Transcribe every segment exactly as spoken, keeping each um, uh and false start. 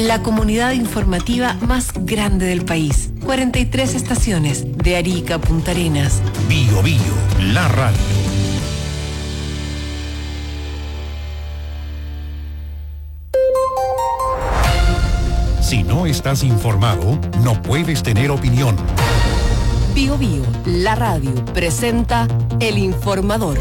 la comunidad informativa más grande del país. cuarenta y tres estaciones, de Arica a Punta Arenas. Bio Bio, la radio. Si no estás informado, no puedes tener opinión. Bio Bio, la radio, presenta El Informador.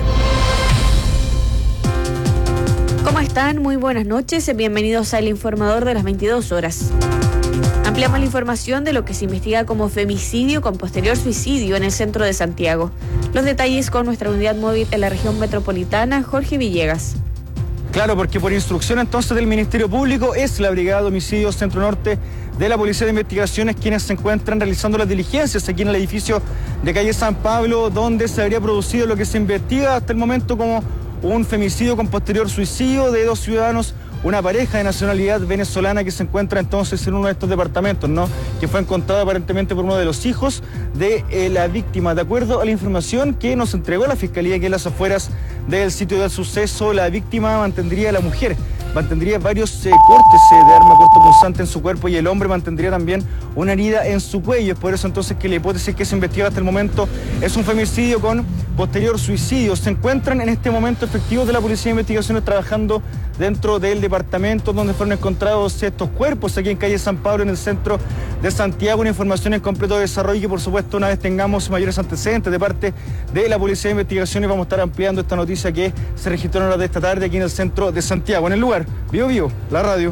¿Cómo están? Muy buenas noches. Bienvenidos a El Informador de las veintidós horas. Ampliamos la información de lo que se investiga como femicidio con posterior suicidio en el centro de Santiago. Los detalles con nuestra unidad móvil en la región metropolitana, Jorge Villegas. Claro, porque por instrucción entonces del Ministerio Público es la Brigada de Homicidios Centro Norte de la Policía de Investigaciones quienes se encuentran realizando las diligencias aquí en el edificio de calle San Pablo, donde se habría producido lo que se investiga hasta el momento como un femicidio con posterior suicidio de dos ciudadanos, una pareja de nacionalidad venezolana que se encuentra entonces en uno de estos departamentos, ¿no? Que fue encontrado aparentemente por uno de los hijos de eh, la víctima. De acuerdo a la información que nos entregó la Fiscalía, que en las afueras del sitio del suceso, la víctima mantendría, la mujer, mantendría varios eh, cortes eh, de arma cortopunzante en su cuerpo y el hombre mantendría también una herida en su cuello. Es por eso entonces que la hipótesis que se investiga hasta el momento es un femicidio con posterior suicidio. Se encuentran en este momento efectivos de la Policía de Investigaciones trabajando dentro del departamento donde fueron encontrados estos cuerpos aquí en calle San Pablo, en el centro de Santiago. Una información en completo desarrollo que por supuesto una vez tengamos mayores antecedentes de parte de la Policía de Investigaciones vamos a estar ampliando esta noticia que se registró en horas de esta tarde aquí en el centro de Santiago. En el lugar, Bio Bio, la radio.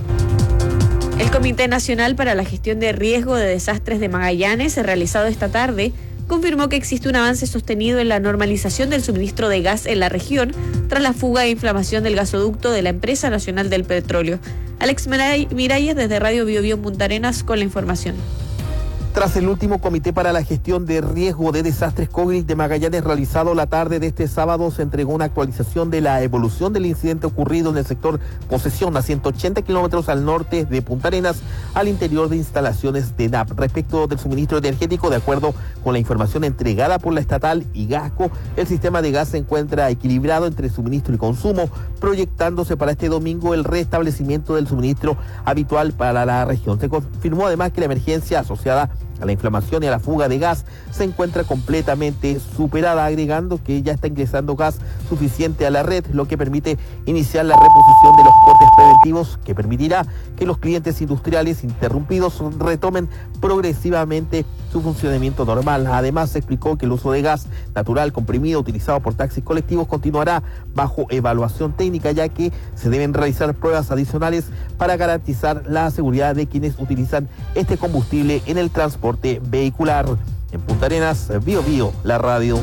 El Comité Nacional para la Gestión de Riesgo de Desastres de Magallanes, realizado esta tarde, confirmó que existe un avance sostenido en la normalización del suministro de gas en la región tras la fuga e inflamación del gasoducto de la Empresa Nacional del Petróleo. Alex Miralles desde Radio Bio Bio Punta Arenas con la información. Tras el último Comité para la Gestión de Riesgo de Desastres COVID de Magallanes realizado la tarde de este sábado, se entregó una actualización de la evolución del incidente ocurrido en el sector Posesión, a ciento ochenta kilómetros al norte de Punta Arenas, al interior de instalaciones de N A P. Respecto del suministro energético, de acuerdo con la información entregada por la estatal y Gasco, el sistema de gas se encuentra equilibrado entre suministro y consumo, proyectándose para este domingo el restablecimiento del suministro habitual para la región. Se confirmó además que la emergencia asociada a la inflamación y a la fuga de gas se encuentra completamente superada, agregando que ya está ingresando gas suficiente a la red, lo que permite iniciar la reposición de los cortes preventivos, que permitirá que los clientes industriales interrumpidos retomen progresivamente su funcionamiento normal. Además, se explicó que el uso de gas natural comprimido utilizado por taxis colectivos continuará bajo evaluación técnica, ya que se deben realizar pruebas adicionales para garantizar la seguridad de quienes utilizan este combustible en el transporte vehicular. En Punta Arenas, Bio Bio, la radio.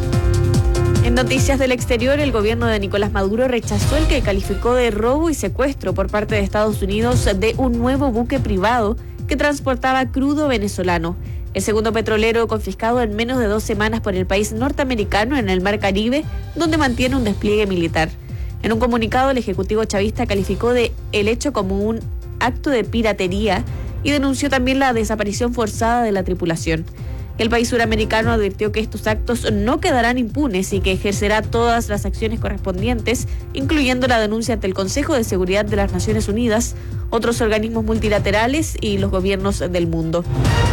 En noticias del exterior, el gobierno de Nicolás Maduro rechazó el que calificó de robo y secuestro por parte de Estados Unidos de un nuevo buque privado que transportaba crudo venezolano. El segundo petrolero confiscado en menos de dos semanas por el país norteamericano en el Mar Caribe, donde mantiene un despliegue militar. En un comunicado, el ejecutivo chavista calificó de el hecho como un acto de piratería y denunció también la desaparición forzada de la tripulación. El país suramericano advirtió que estos actos no quedarán impunes y que ejercerá todas las acciones correspondientes, incluyendo la denuncia ante el Consejo de Seguridad de las Naciones Unidas, otros organismos multilaterales y los gobiernos del mundo.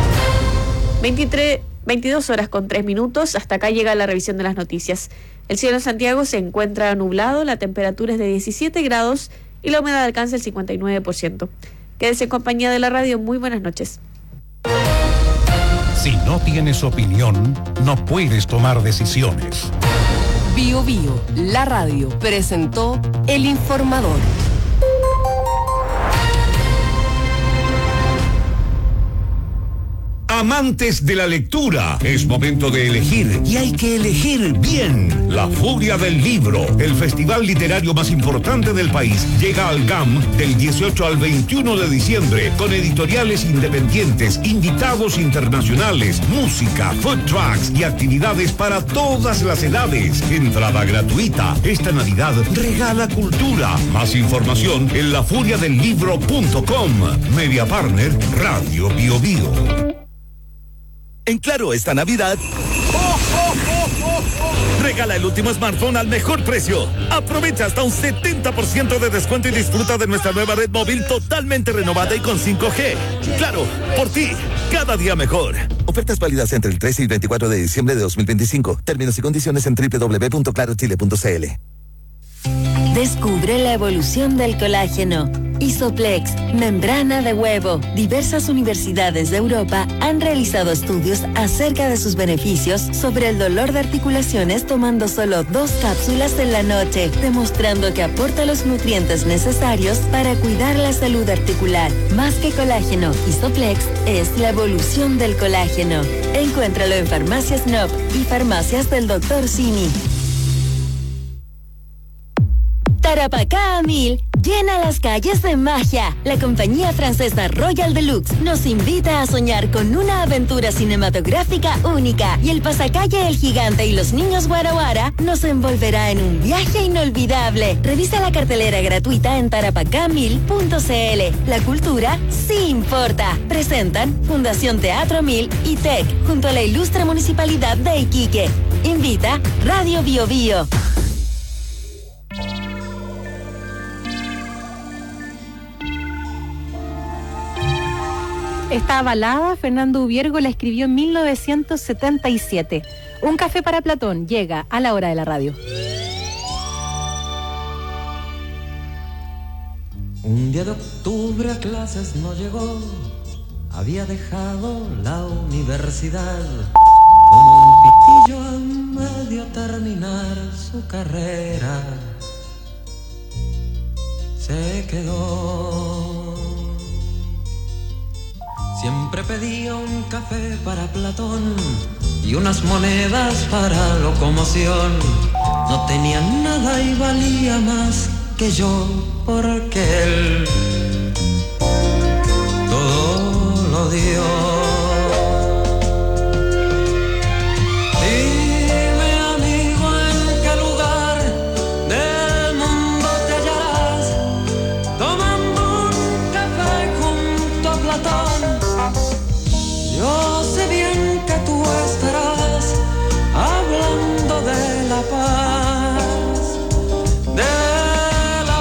veintitrés, veintidós horas con tres minutos, hasta acá llega la revisión de las noticias. El cielo en Santiago se encuentra nublado, la temperatura es de diecisiete grados y la humedad alcanza el cincuenta y nueve por ciento. Quédese en compañía de la radio, muy buenas noches. Si no tienes opinión, no puedes tomar decisiones. Bio Bio, la radio, presentó El Informador. Amantes de la lectura, es momento de elegir y hay que elegir bien. La Furia del Libro, el festival literario más importante del país, llega al G A M del dieciocho al veintiuno de diciembre con editoriales independientes, invitados internacionales, música, food trucks y actividades para todas las edades. Entrada gratuita. Esta Navidad regala cultura. Más información en la furia del libro punto com. Media Partner, Radio Bio Bio. En Claro esta Navidad, Regala el último smartphone al mejor precio. Aprovecha hasta un setenta por ciento de descuento y disfruta de nuestra nueva red móvil totalmente renovada y con cinco G. Claro, por ti, cada día mejor. Ofertas válidas entre el trece y veinticuatro de diciembre de dos mil veinticinco. Términos y condiciones en doble u doble u doble u punto claro chile punto c l. Descubre la evolución del colágeno. Isoplex, membrana de huevo. Diversas universidades de Europa han realizado estudios acerca de sus beneficios sobre el dolor de articulaciones tomando solo dos cápsulas en la noche, demostrando que aporta los nutrientes necesarios para cuidar la salud articular. Más que colágeno, Isoplex es la evolución del colágeno. Encuéntralo en Farmacias N O P y Farmacias del doctor Simi. Tarapacá a mil, llena las calles de magia. La compañía francesa Royal Deluxe nos invita a soñar con una aventura cinematográfica única y el pasacalle El Gigante y los niños Guara Guara nos envolverá en un viaje inolvidable. Revisa la cartelera gratuita en tarapacá mil punto c l. La cultura sí importa. Presentan Fundación Teatro Mil y T E C junto a la ilustre Municipalidad de Iquique. Invita Radio Bio Bio. Esta balada, Fernando Ubiergo la escribió en mil novecientos setenta y siete. Un café para Platón llega a la hora de la radio. Un día de octubre a clases no llegó, había dejado la universidad. Como un pitillo a medio terminar su carrera, se quedó. Siempre pedía un café para Platón y unas monedas para locomoción. No tenía nada y valía más que yo, porque él todo lo dio. Dime, amigo, en qué lugar del mundo te hallarás tomando un café junto a Platón. Yo sé bien que tú estarás hablando de la paz, de la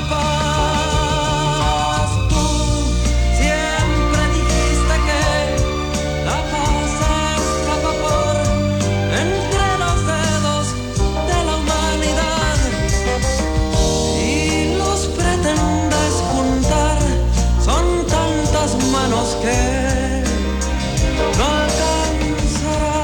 paz. Tú siempre dijiste que la paz se escapa por entre los dedos de la humanidad y los pretendes juntar. Son tantas manos que no alcanzará.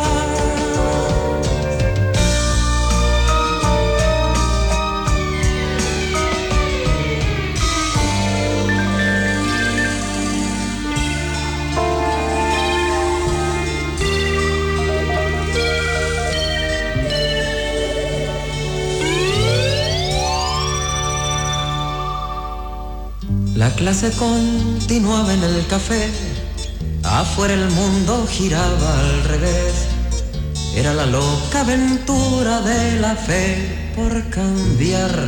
La clase continuaba en el café. Afuera el mundo giraba al revés. Era la loca aventura de la fe por cambiar.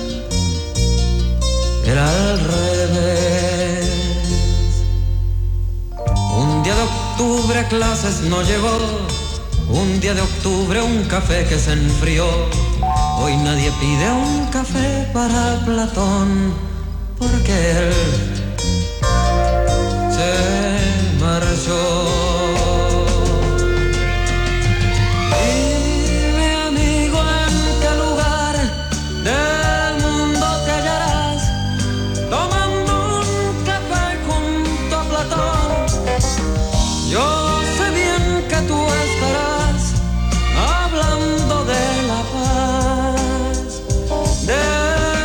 Era al revés. Un día de octubre a clases no llegó. Un día de octubre un café que se enfrió. Hoy nadie pide un café para Platón, porque él se marchó. Dime, amigo, en qué lugar del mundo te hallarás tomando un café junto a Platón. Yo sé bien que tú estarás hablando de la paz, de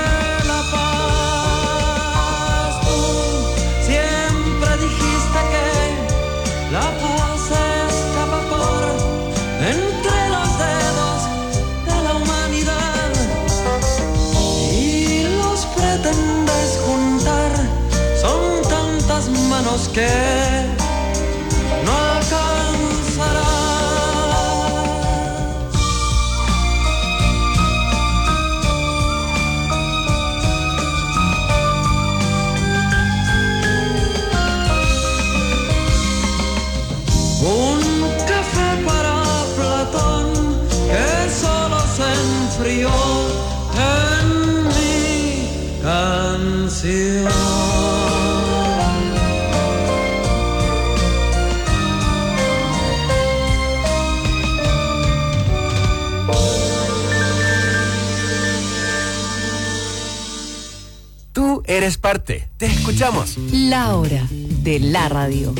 manos que no alcanzará. Un café para Platón que solo se ilusión. Tú eres parte. Te escuchamos. La hora de la radio.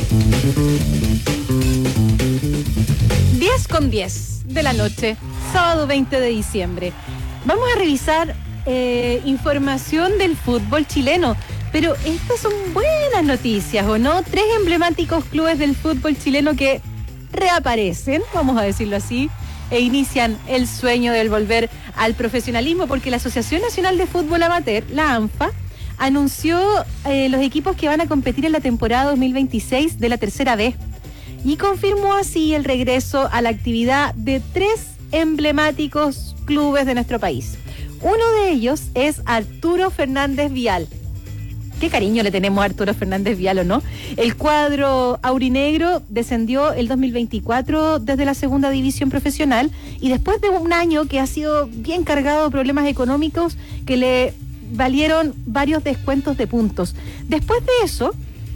diez con diez de la noche, sábado veinte de diciembre. Vamos a revisar eh, información del fútbol chileno. Pero estas son buenas noticias, ¿o no? Tres emblemáticos clubes del fútbol chileno que reaparecen, vamos a decirlo así, e inician el sueño del volver al profesionalismo, porque la Asociación Nacional de Fútbol Amateur, la ANFA, anunció eh, los equipos que van a competir en la temporada dos mil veintiséis de la tercera B y confirmó así el regreso a la actividad de tres emblemáticos clubes de nuestro país. Uno de ellos es Arturo Fernández Vial. Qué cariño le tenemos a Arturo Fernández Vial, ¿o no? El cuadro aurinegro descendió el dos mil veinticuatro desde la segunda división profesional y después de un año que ha sido bien cargado de problemas económicos que le valieron varios descuentos de puntos. Después de eso,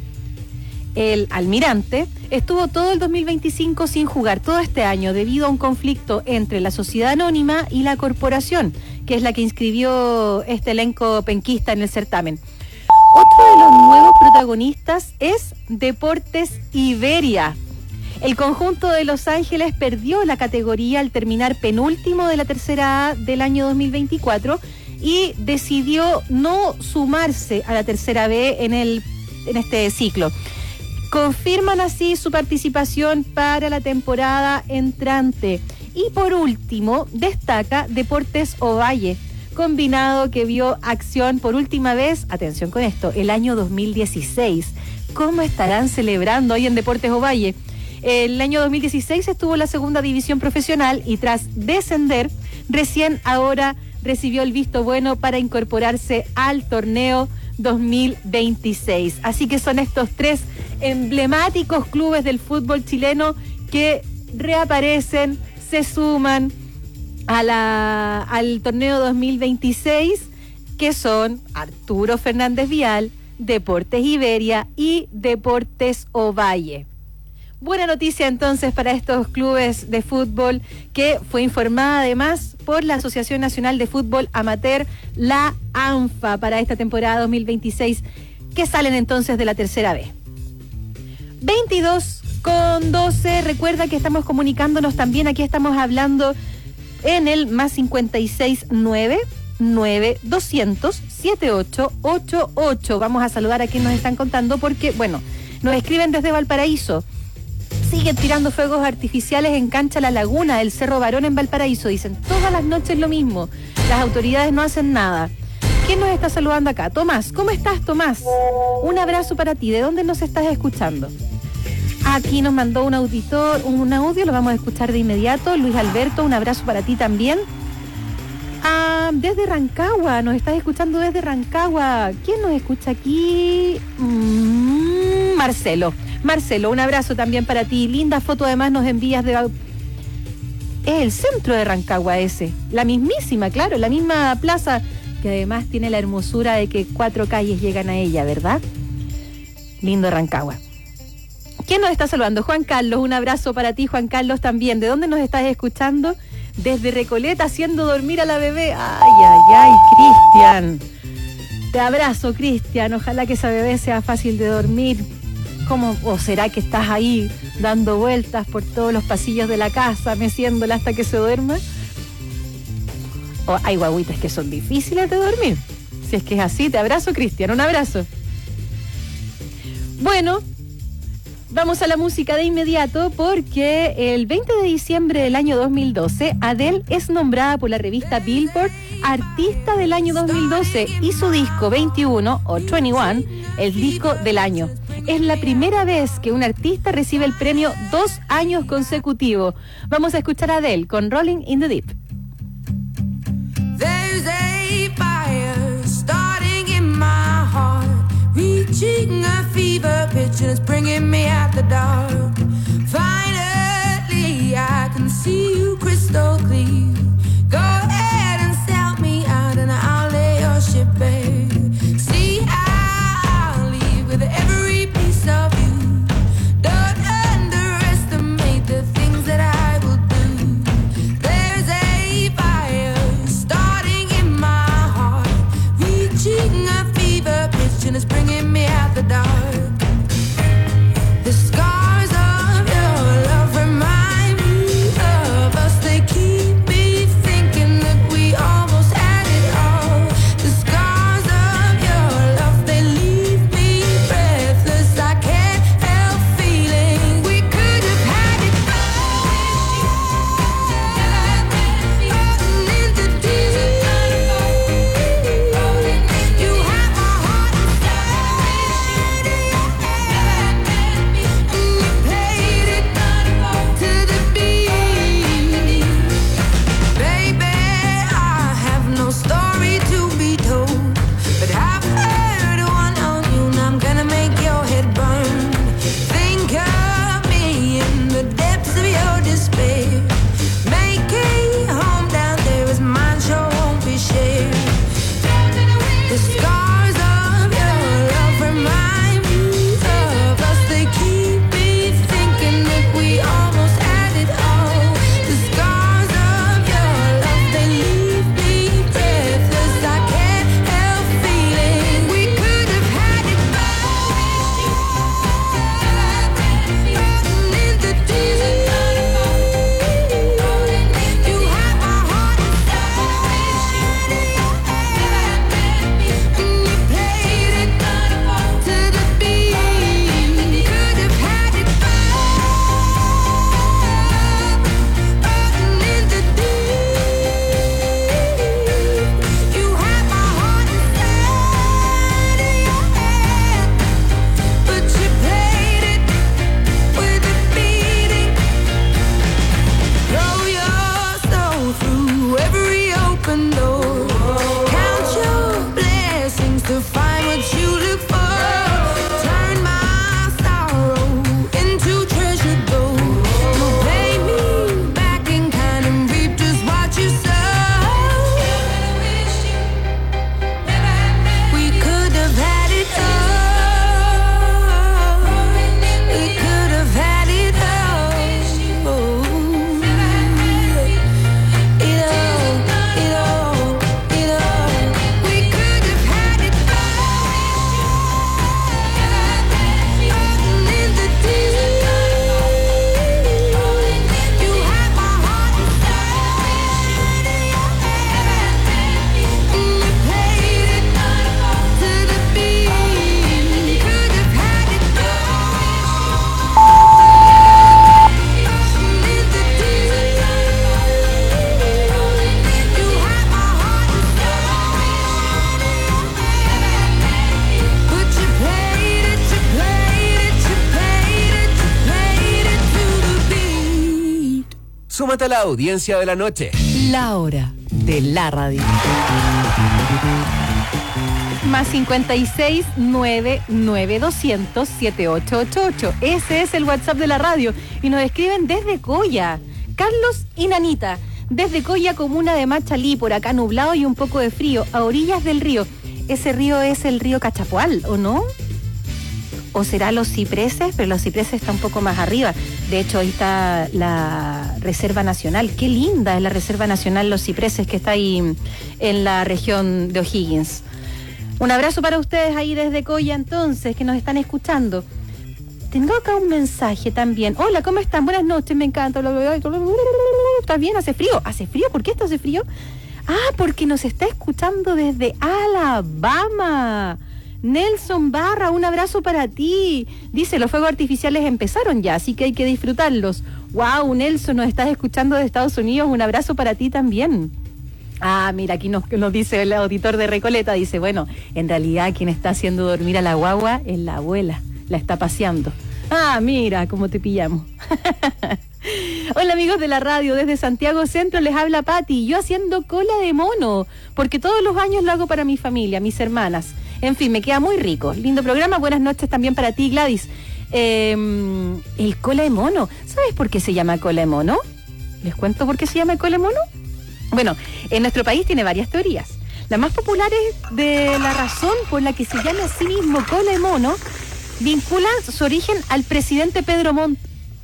el Almirante estuvo todo el dos mil veinticinco sin jugar, todo este año, debido a un conflicto entre la sociedad anónima y la corporación, que es la que inscribió este elenco penquista en el certamen. Otro de los nuevos protagonistas es Deportes Iberia. El conjunto de Los Ángeles perdió la categoría al terminar penúltimo de la tercera A del año dos mil veinticuatro y decidió no sumarse a la tercera B en, el, en este ciclo. Confirman así su participación para la temporada entrante. Y por último, destaca Deportes Ovalle, combinado que vio acción por última vez, atención con esto, el año dos mil dieciséis. ¿Cómo estarán celebrando hoy en Deportes Ovalle? El año dos mil dieciséis estuvo en la segunda división profesional y tras descender, recién ahora recibió el visto bueno para incorporarse al torneo dos mil veintiséis. Así que son estos tres emblemáticos clubes del fútbol chileno que reaparecen, se suman a la, al torneo dos mil veintiséis, que son Arturo Fernández Vial, Deportes Iberia y Deportes Ovalle. Buena noticia entonces para estos clubes de fútbol, que fue informada además por la Asociación Nacional de Fútbol Amateur, la ANFA, para esta temporada dos mil veintiséis, que salen entonces de la tercera B. veintidós con doce, recuerda que estamos comunicándonos también, aquí estamos hablando en el más cincuenta y seis nueve nueve doscientos setenta y ocho ochenta y ocho. Vamos a saludar a quienes nos están contando porque, bueno, nos escriben desde Valparaíso. Siguen tirando fuegos artificiales en Cancha La Laguna, el Cerro Barón en Valparaíso. Dicen, todas las noches lo mismo. Las autoridades no hacen nada. ¿Quién nos está saludando acá? Tomás, ¿cómo estás, Tomás? Un abrazo para ti. ¿De dónde nos estás escuchando? Aquí nos mandó un auditor, un audio, lo vamos a escuchar de inmediato. Luis Alberto, un abrazo para ti también. Ah, desde Rancagua, nos estás escuchando desde Rancagua. ¿Quién nos escucha aquí? Mm, Marcelo. Marcelo, un abrazo también para ti. Linda foto además nos envías de... Es el centro de Rancagua ese. La mismísima, claro, la misma plaza, que además tiene la hermosura de que cuatro calles llegan a ella, ¿verdad? Lindo Rancagua. ¿Quién nos está saludando? Juan Carlos, un abrazo para ti, Juan Carlos, también. ¿De dónde nos estás escuchando? Desde Recoleta, haciendo dormir a la bebé. Ay, ay, ay, Cristian. Te abrazo, Cristian. Ojalá que esa bebé sea fácil de dormir. ¿Cómo? ¿O será que estás ahí dando vueltas por todos los pasillos de la casa, meciéndola hasta que se duerma? O hay guaguitas que son difíciles de dormir. Si es que es así, te abrazo, Cristian. Un abrazo. Bueno, vamos a la música de inmediato porque el veinte de diciembre del año dos mil doce, Adele es nombrada por la revista Billboard Artista del año dos mil doce y su disco veintiuno o veintiuno, el disco del año. Es la primera vez que un artista recibe el premio dos años consecutivos. Vamos a escuchar a Adele con Rolling in the Deep. There's a fire starting in my heart, reaching a fever pitch and it's bringing me out the dark. Finally, I can see you crystal clear. Go ahead and sell me out and I'll lay your ship bare. See, I the dark. The scars of your love remind me of us. They keep me thinking that we almost had it all. The scars of your love, they leave me breathless. I can't help feeling we could have had it all. In the deep, you have my heart inside. And you played it to the beat. Baby, I have no story to be told, but I've heard one on you, and I'm gonna make your head burn. Think of me in the depths of your despair. Make a home down there as mine sure won't be shared. The scars of your love remind me of us. They keep me thinking that we almost had it all. The scars of your love, they leave me breathless. I can't help feeling we could have had it all. In the deep, you have my heart inside. And you played it to the beat. Could have had it all. In the deep, you have my heart inside of your hand, but you played it with a beating. Throw your soul through every open door. Count your blessings to find what you look for. Turn my sorrow into treasure gold. You pay me back in kind and reap just what you sow. We could have had it all. We could have had it all. It all, it all, it all. We could have had it all. In the deep, you have my heart inside. And you played it to the beat. Could have had it all. In the deep, you have my heart inside. But you played it, you played it, you played it, you played it to the beat. Súmate a la audiencia de la noche. La hora de la radio. Más cincuenta y seis, nueve nueve, doscientos, setenta y ocho ochenta y ocho. Ese es el WhatsApp de la radio. Y nos escriben desde Coya. Carlos y Nanita. Desde Coya, comuna de Machalí, por acá nublado y un poco de frío, a orillas del río. Ese río es el río Cachapual, ¿o no? ¿O será Los Cipreses? Pero Los Cipreses está un poco más arriba. De hecho, ahí está la Reserva Nacional. Qué linda es la Reserva Nacional Los Cipreses, que está ahí en la región de O'Higgins. Un abrazo para ustedes ahí desde Coya, entonces, que nos están escuchando. Tengo acá un mensaje también. Hola, ¿cómo están? Buenas noches, me encanta. ¿Estás bien? ¿Hace frío? ¿Hace frío? ¿Por qué esto hace frío? Ah, porque nos está escuchando desde Alabama. Nelson Barra, un abrazo para ti. Dice, los fuegos artificiales empezaron ya, así que hay que disfrutarlos. Wow, Nelson, nos estás escuchando de Estados Unidos. Un abrazo para ti también. Ah, mira, aquí nos, nos dice el auditor de Recoleta, dice, bueno, en realidad quien está haciendo dormir a la guagua es la abuela, la está paseando. Ah, mira, cómo te pillamos. Hola amigos de la radio, desde Santiago Centro les habla Pati, yo haciendo cola de mono, porque todos los años lo hago para mi familia, mis hermanas. En fin, me queda muy rico. Lindo programa, buenas noches también para ti, Gladys. Eh, el cola de mono, ¿sabes por qué se llama cola de mono? ¿Les cuento por qué se llama cola de mono? Bueno, en nuestro país tiene varias teorías. La más popular es de la razón por la que se llama a sí mismo cola de mono, vincula su origen al presidente Pedro Montt,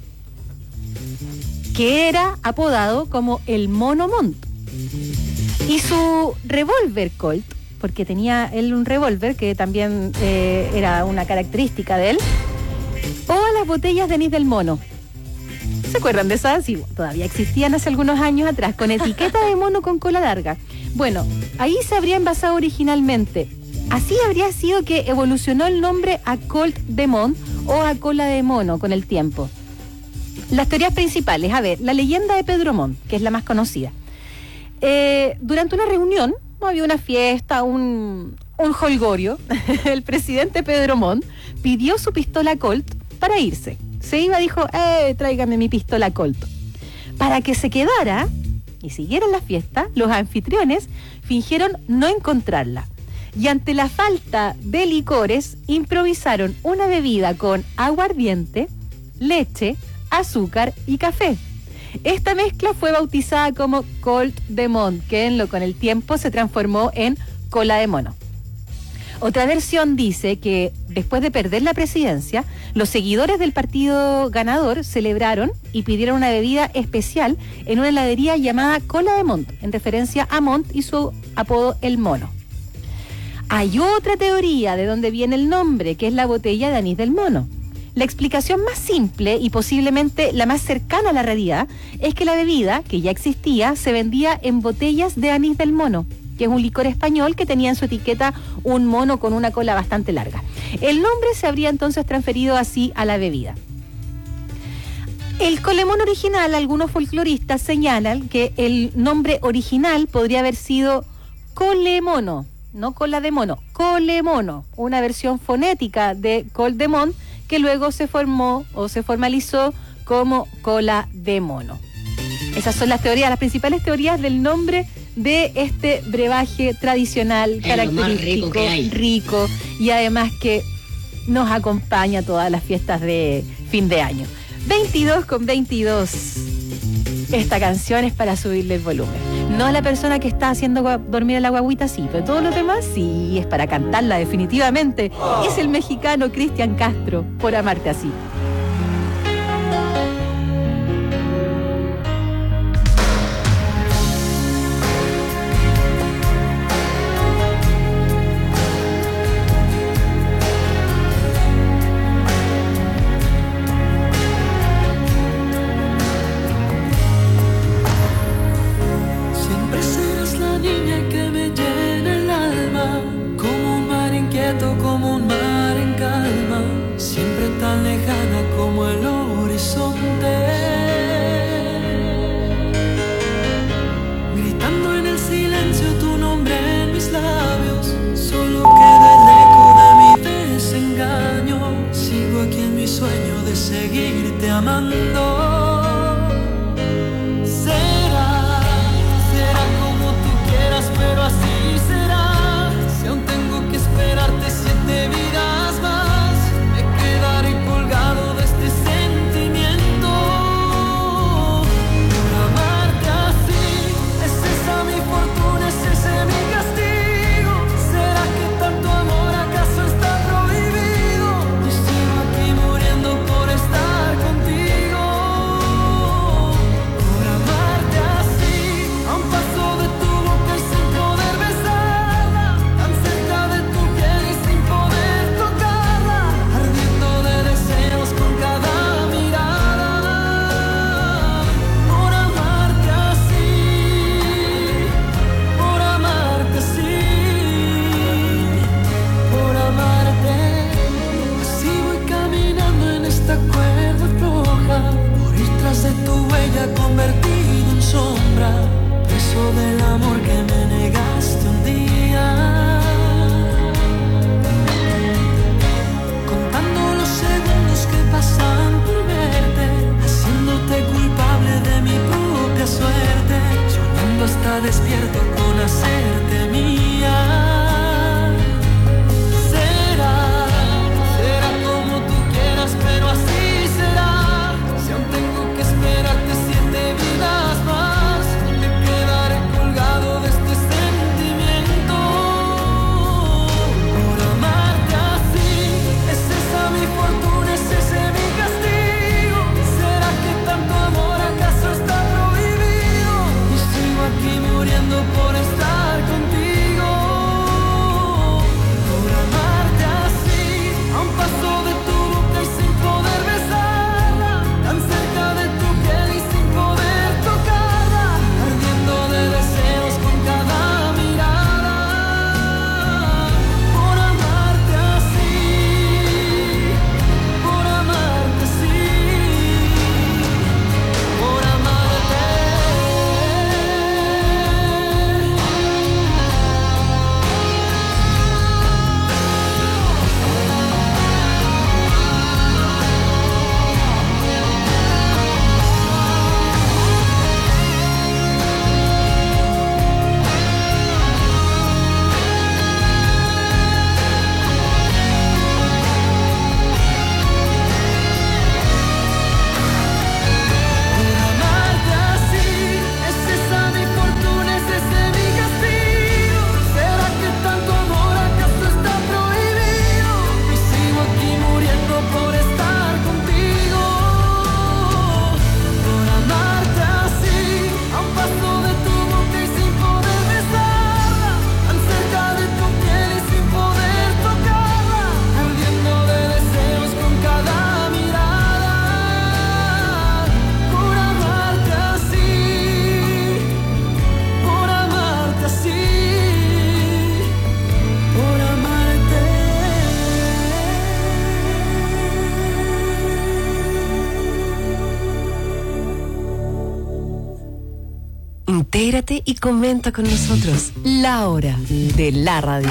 que era apodado como el Mono Montt. Y su revólver Colt porque tenía él un revólver, que también eh, era una característica de él, o a las botellas de anís del mono. ¿Se acuerdan de esas? Sí, todavía existían hace algunos años atrás, con etiqueta de mono con cola larga. Bueno, ahí se habría envasado originalmente. Así habría sido que evolucionó el nombre a Colt de Mont o a cola de mono con el tiempo. Las teorías principales, a ver, la leyenda de Pedro Montt, que es la más conocida. Eh, durante una reunión, había una fiesta, un, un jolgorio, el presidente Pedro Montt pidió su pistola Colt para irse. Se iba, dijo, eh, tráigame mi pistola Colt. Para que se quedara y siguieran la fiesta, los anfitriones fingieron no encontrarla. Y ante la falta de licores, improvisaron una bebida con aguardiente, leche, azúcar y café. Esta mezcla fue bautizada como Colt de Mont, que en lo, con el tiempo se transformó en cola de mono. Otra versión dice que después de perder la presidencia, los seguidores del partido ganador celebraron y pidieron una bebida especial en una heladería llamada Cola de Mont, en referencia a Montt y su apodo El Mono. Hay otra teoría de dónde viene el nombre, que es la botella de anís del mono. La explicación más simple y posiblemente la más cercana a la realidad es que la bebida, que ya existía, se vendía en botellas de anís del mono, que es un licor español que tenía en su etiqueta un mono con una cola bastante larga. El nombre se habría entonces transferido así a la bebida. El colemón original, algunos folcloristas señalan que el nombre original podría haber sido colemono, no cola de mono, colemono, una versión fonética de Colt de Mont que luego se formó o se formalizó como cola de mono. Esas son las teorías, las principales teorías del nombre de este brebaje tradicional, Es característico, lo más rico que hay. rico, y además que nos acompaña a todas las fiestas de fin de año. veintidós con veintidós. Esta canción es para subirle el volumen. No a la persona que está haciendo gua- dormir a la guaguita, sí, pero todos los demás sí, es para cantarla definitivamente. Es el mexicano Cristian Castro, Por amarte así. Siempre serás la niña que me llena el alma, como un mar inquieto, como un mar en calma, siempre tan lejana como el horizonte. Gritando en el silencio tu nombre en mis labios, solo queda el eco de mi desengaño. Sigo aquí en mi sueño de seguirte amando. Pero así será. Si aún tengo que esperarte siete vidas más, me quedaré colgado de este sentimiento. Por amarte así, es esa mi fortuna, es ese mi castigo. ¿Será que tanto amor acaso está prohibido? Y sigo aquí muriendo por estar contigo. Por amarte así, a un paso de tu boca y sin poder besarla, tan cerca de tu piel y sin poder tocarla, ardiendo de deseos con cada mirada. Por amarte así, por amarte así, por amarte. Así voy caminando en esta cuerda floja, por ir tras de tu huella convertido en sombra, preso del amor que me negaste un día. Contando los segundos que pasan por verte, haciéndote culpable de mi propia suerte, soñando hasta despierto con hacerte mía. Será, será como tú quieras, pero así será. Si aún tengo que esperarte siete vidas más, me quedaré colgado de este sentimiento. Por amarte así, es esa mi fortuna, es ese mi castigo. ¿Será que tanto amor acaso está prohibido? Y sigo aquí muriendo por estar contigo. Intégrate y comenta con nosotros. La hora de la radio.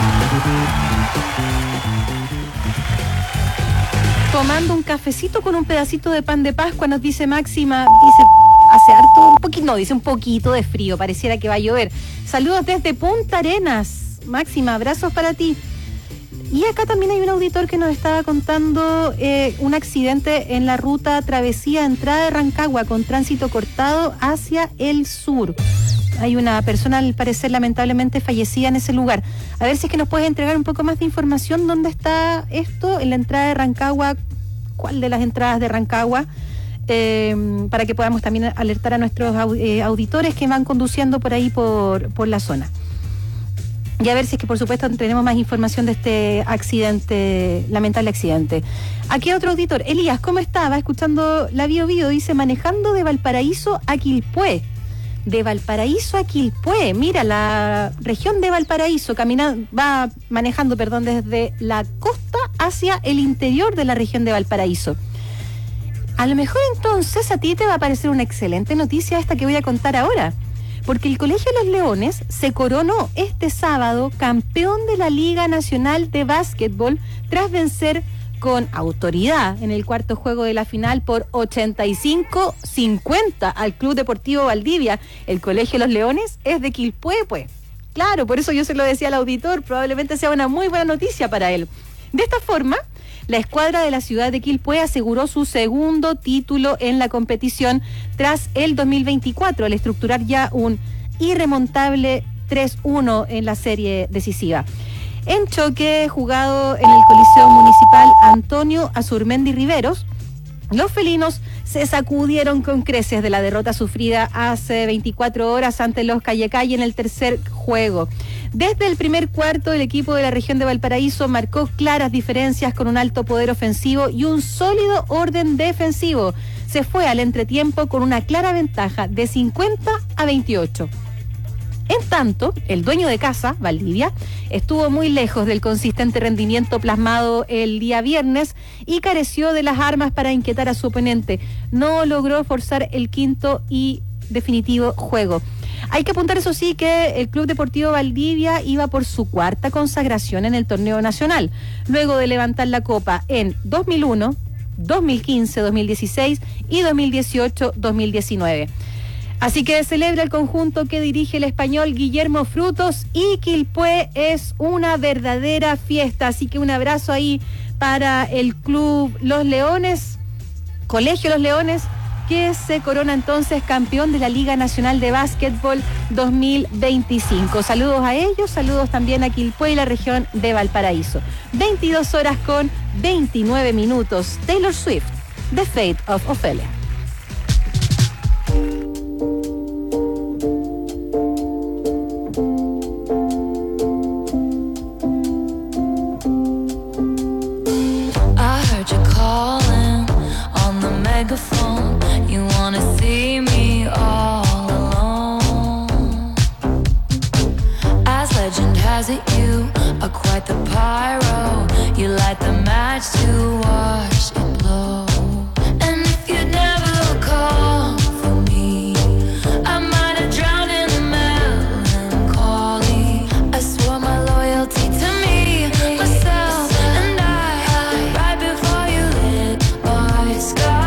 Tomando un cafecito con un pedacito de pan de Pascua, nos dice Máxima, dice, hace harto, un poquito, no, dice un poquito de frío, pareciera que va a llover. Saludos desde Punta Arenas. Máxima, abrazos para ti. Y acá también hay un auditor que nos estaba contando eh, un accidente en la ruta travesía entrada de Rancagua con tránsito cortado hacia el sur. Hay una persona, al parecer, lamentablemente fallecida en ese lugar. A ver si es que nos puedes entregar un poco más de información. ¿Dónde está esto? En la entrada de Rancagua. ¿Cuál de las entradas de Rancagua? Eh, para que podamos también alertar a nuestros eh, auditores que van conduciendo por ahí, por, por la zona. Y a ver si es que, por supuesto, tenemos más información de este accidente, lamentable accidente. Aquí otro auditor. Elías, ¿cómo está? Va escuchando la Bio Bio. Dice, manejando de Valparaíso a Quilpué. De Valparaíso a Quilpué. Mira, la región de Valparaíso camina, va manejando, perdón, desde la costa hacia el interior de la región de Valparaíso. A lo mejor entonces a ti te va a parecer una excelente noticia esta que voy a contar ahora. Porque el Colegio de los Leones se coronó este sábado campeón de la Liga Nacional de Básquetbol tras vencer con autoridad en el cuarto juego de la final por ochenta y cinco cincuenta al Club Deportivo Valdivia. El Colegio de los Leones es de Quilpué, pues. Claro, por eso yo se lo decía al auditor, probablemente sea una muy buena noticia para él. De esta forma, la escuadra de la ciudad de Quilpué aseguró su segundo título en la competición tras el dos mil veinticuatro, al estructurar ya un irremontable tres uno en la serie decisiva. En choque jugado en el Coliseo Municipal Antonio Azurmendi Riveros, los felinos se sacudieron con creces de la derrota sufrida hace veinticuatro horas ante los Cayecay en el tercer juego. Desde el primer cuarto, el equipo de la región de Valparaíso marcó claras diferencias con un alto poder ofensivo y un sólido orden defensivo. Se fue al entretiempo con una clara ventaja de cincuenta a veintiocho. En tanto, el dueño de casa, Valdivia, estuvo muy lejos del consistente rendimiento plasmado el día viernes y careció de las armas para inquietar a su oponente. No logró forzar el quinto y definitivo juego. Hay que apuntar, eso sí, que el Club Deportivo Valdivia iba por su cuarta consagración en el torneo nacional, luego de levantar la copa en dos mil uno, dos mil quince, dos mil dieciséis y dos mil dieciocho, dos mil diecinueve. Así que celebra el conjunto que dirige el español Guillermo Frutos y Quilpué es una verdadera fiesta. Así que un abrazo ahí para el Club Los Leones, Colegio Los Leones, que se corona entonces campeón de la Liga Nacional de Básquetbol dos mil veinticinco. Saludos a ellos, saludos también a Quilpué y la región de Valparaíso. veintidós horas con veintinueve minutos. Taylor Swift, The Fate of Ophelia. Megaphone, you wanna see me all alone. As legend has it, you are quite the pyro. You light the match to watch it blow. And if you'd never call for me, I might have drowned in the melancholy. I swore my loyalty to me, myself, and I, right before you lit my sky.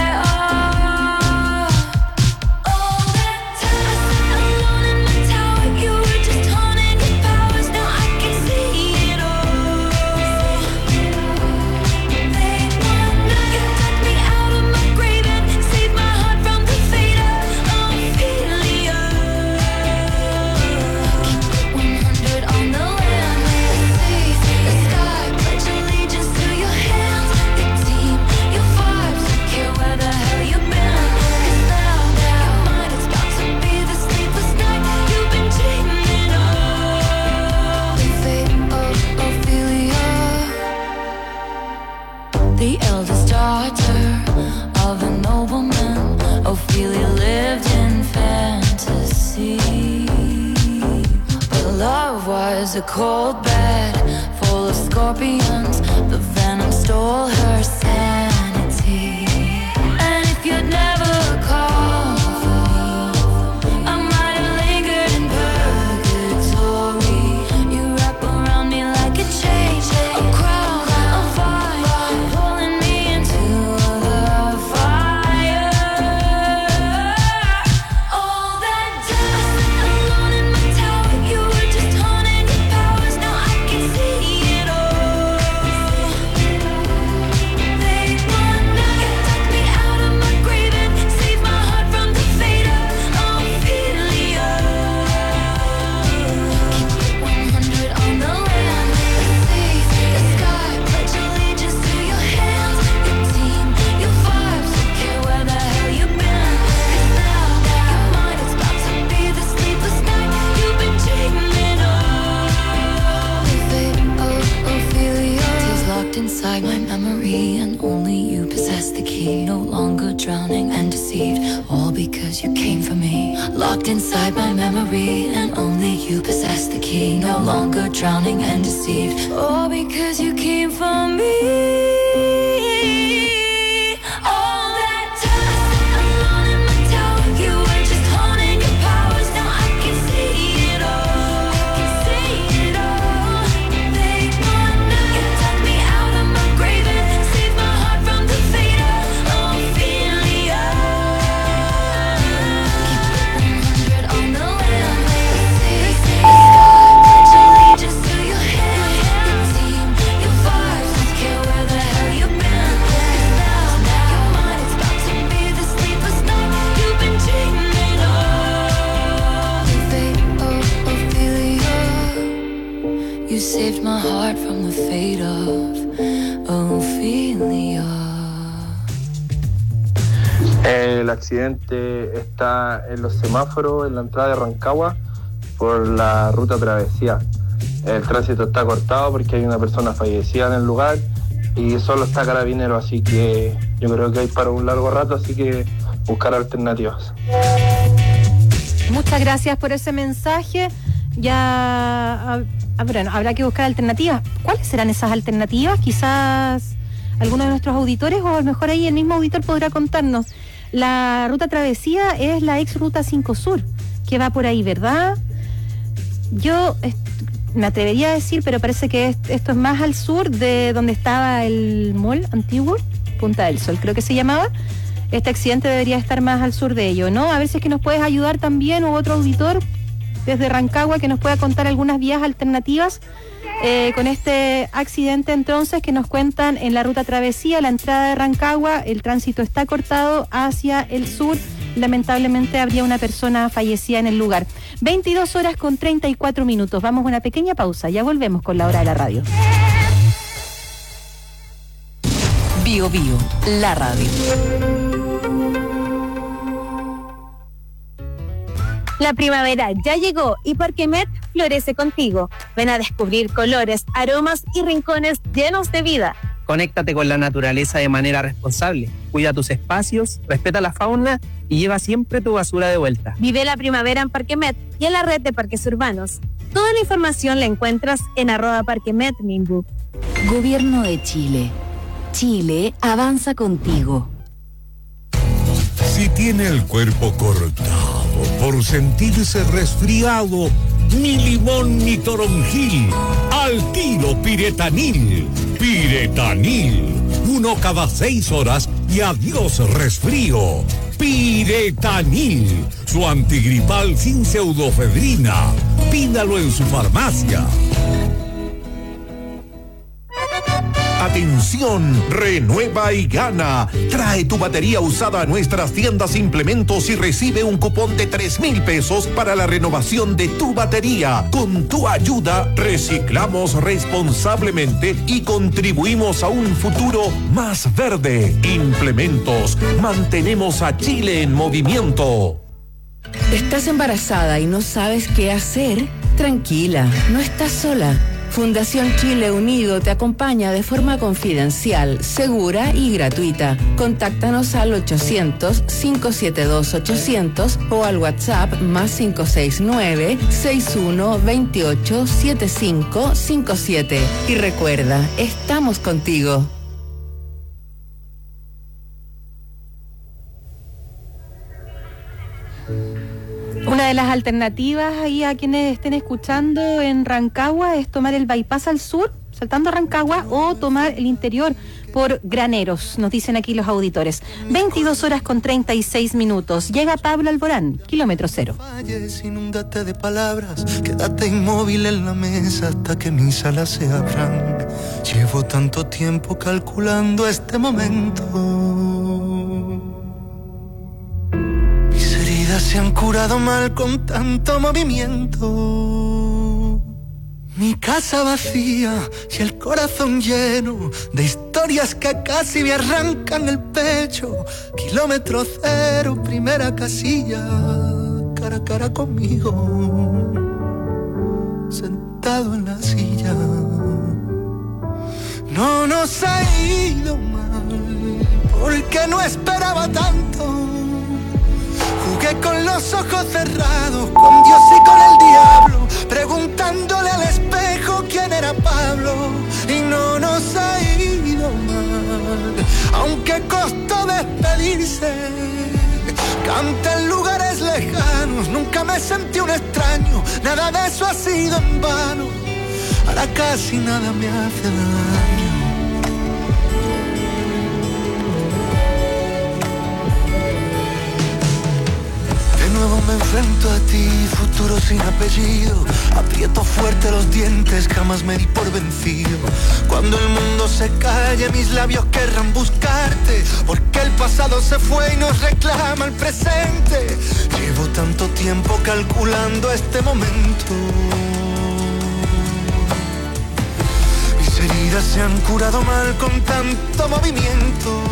The eldest daughter of a nobleman, Ophelia lived in fantasy. But love was a cold bed full of scorpions. The venom stole her sanity. And if you'd never call for me, I might me, and only you possess the key. No longer drowning and deceived, all because you came for me. Locked inside my memory, and only you possess the key. No longer drowning and deceived, all because you came for me. All that time alone in my tower, you were just honing your powers. Now I can see it all. I can see it all. They want now. You dug me out of my grave and saved my heart from the fate of Ophelia. Keep it one hundred on the land. They say the sky pledge allegiance to your hand. Your team, your vibes, don't care where the hell you've been. 'Cause now, now your mind's about to be the sleepless night you've been dreaming of. The fate of Ophelia. You saved my heart from the fate of Ophelia. El accidente está en los semáforos en la entrada de Rancagua por la ruta travesía. El tránsito está cortado porque hay una persona fallecida en el lugar y solo está Carabinero, así que yo creo que hay para un largo rato, así que buscar alternativas. Muchas gracias por ese mensaje. Ya, ah, ah, bueno, habrá que buscar alternativas. ¿Cuáles serán esas alternativas? Quizás alguno de nuestros auditores, o a lo mejor ahí el mismo auditor podrá contarnos. La ruta travesía es la ex ruta cinco Sur, que va por ahí, ¿verdad? Yo est- me atrevería a decir, pero parece que est- esto es más al sur de donde estaba el mall antiguo, Punta del Sol, creo que se llamaba. Este accidente debería estar más al sur de ello, ¿no? A ver si es que nos puedes ayudar también, u otro auditor desde Rancagua que nos pueda contar algunas vías alternativas eh, con este accidente entonces que nos cuentan en la ruta travesía, la entrada de Rancagua, el tránsito está cortado hacia el sur. Lamentablemente habría una persona fallecida en el lugar. veintidós horas con treinta y cuatro minutos. Vamos a una pequeña pausa, ya volvemos con la hora de la radio. Bio Bio, la radio. La primavera ya llegó y Parquemet florece contigo. Ven a descubrir colores, aromas y rincones llenos de vida. Conéctate con la naturaleza de manera responsable. Cuida tus espacios, respeta la fauna y lleva siempre tu basura de vuelta. Vive la primavera en Parquemet y en la red de parques urbanos. Toda la información la encuentras en arroba Parquemet Minbu. Gobierno de Chile. Chile avanza contigo. Si tiene el cuerpo cortado por sentirse resfriado, ni limón ni toronjil, al tiro Piretanil. Piretanil, uno cada seis horas y adiós resfrío. Piretanil, su antigripal sin pseudofedrina. Pídalo en su farmacia. Atención, renueva y gana. Trae tu batería usada a nuestras tiendas Implementos y recibe un cupón de tres mil pesos para la renovación de tu batería. Con tu ayuda, reciclamos responsablemente y contribuimos a un futuro más verde. Implementos, mantenemos a Chile en movimiento. ¿Estás embarazada y no sabes qué hacer? Tranquila, no estás sola. Fundación Chile Unido te acompaña de forma confidencial, segura y gratuita. Contáctanos al ochocientos, cinco siete dos, ochocientos o al WhatsApp más cinco seis nueve, seis uno dos ocho, siete cinco cinco siete. Y recuerda, estamos contigo. Una de las alternativas ahí a quienes estén escuchando en Rancagua es tomar el bypass al sur, saltando Rancagua, o tomar el interior por Graneros, nos dicen aquí los auditores. veintidós horas con treinta y seis minutos. Llega Pablo Alborán, kilómetro cero. Falles, inúndate de palabras, quédate inmóvil en la mesa hasta que mis alas se abran. Llevo tanto tiempo calculando este momento. Mis heridas se han curado mal con tanto movimiento. Mi casa vacía y el corazón lleno de historias que casi me arrancan el pecho. Kilómetro cero, primera casilla, cara a cara conmigo, sentado en la silla. No nos ha ido mal, porque no esperaba tanto. Jugué con los ojos cerrados, con Dios y con el diablo, preguntándole al espejo quién era Pablo, y no nos ha ido mal, aunque costó despedirse. Canté en lugares lejanos, nunca me sentí un extraño, nada de eso ha sido en vano, ahora casi nada me hace daño. De nuevo me enfrento a ti, futuro sin apellido, aprieto fuerte los dientes, jamás me di por vencido. Cuando el mundo se calle, mis labios querrán buscarte, porque el pasado se fue y nos reclama el presente. Llevo tanto tiempo calculando este momento, mis heridas se han curado mal con tanto movimiento.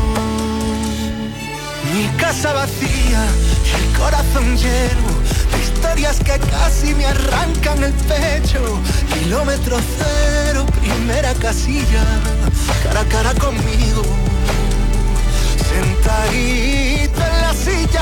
Mi casa vacía y el corazón lleno de historias que casi me arrancan el pecho. Kilómetro cero, primera casilla, cara a cara conmigo, sentadito en la silla.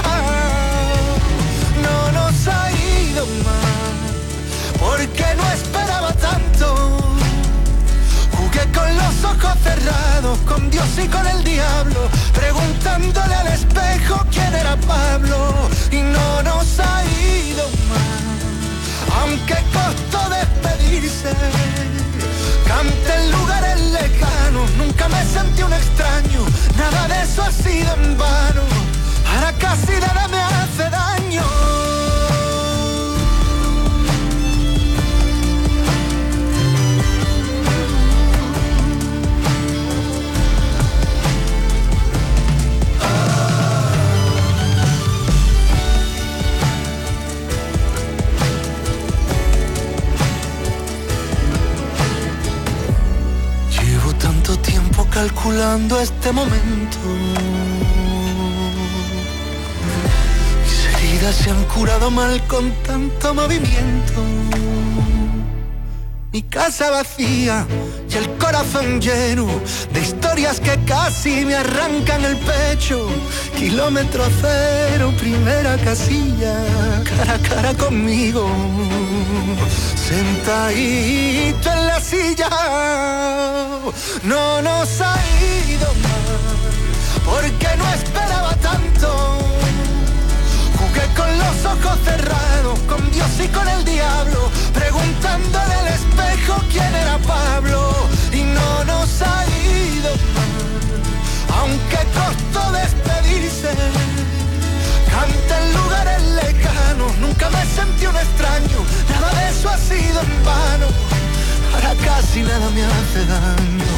No nos ha ido mal, porque no esperaba tanto. Jugué con los ojos cerrados, con Dios y con el diablo, preguntándole al espejo quién era Pablo, y no nos ha ido mal, aunque costó despedirse. Canté en lugares lejanos, nunca me sentí un extraño, nada de eso ha sido en vano, ahora casi nada me hace daño. Calculando este momento, mis heridas se han curado mal con tanto movimiento. Mi casa vacía y el corazón lleno de historias que casi me arrancan el pecho. Kilómetro cero, primera casilla, cara a cara conmigo, sentadito en la silla. No nos ha ido mal, porque no esperaba tanto. Jugué con los ojos cerrados, con Dios y con el diablo, preguntándole al espejo quién era Pablo, y no nos ha ido mal, aunque costó despedirse. Canté en lugares lejanos, nunca me sentí un extraño, nada de eso ha sido en vano, ahora casi nada me hace daño.